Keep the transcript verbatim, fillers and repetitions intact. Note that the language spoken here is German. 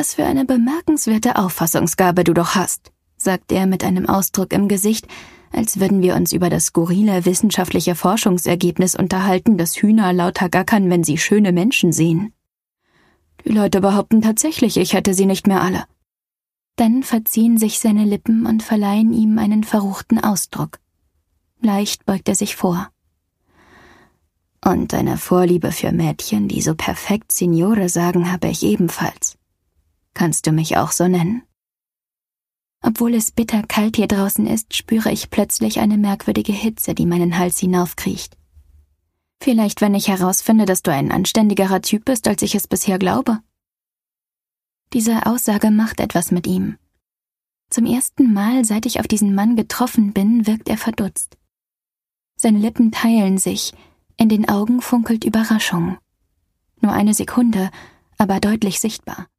»Was für eine bemerkenswerte Auffassungsgabe du doch hast«, sagt er mit einem Ausdruck im Gesicht, als würden wir uns über das skurrile wissenschaftliche Forschungsergebnis unterhalten, dass Hühner lauter gackern, wenn sie schöne Menschen sehen. Die Leute behaupten tatsächlich, ich hätte sie nicht mehr alle. Dann verziehen sich seine Lippen und verleihen ihm einen verruchten Ausdruck. Leicht beugt er sich vor. Und eine Vorliebe für Mädchen, die so perfekt Signore sagen, habe ich ebenfalls. Kannst du mich auch so nennen? Obwohl es bitterkalt hier draußen ist, spüre ich plötzlich eine merkwürdige Hitze, die meinen Hals hinaufkriecht. Vielleicht, wenn ich herausfinde, dass du ein anständigerer Typ bist, als ich es bisher glaube. Diese Aussage macht etwas mit ihm. Zum ersten Mal, seit ich auf diesen Mann getroffen bin, wirkt er verdutzt. Seine Lippen teilen sich, in den Augen funkelt Überraschung. Nur eine Sekunde, aber deutlich sichtbar.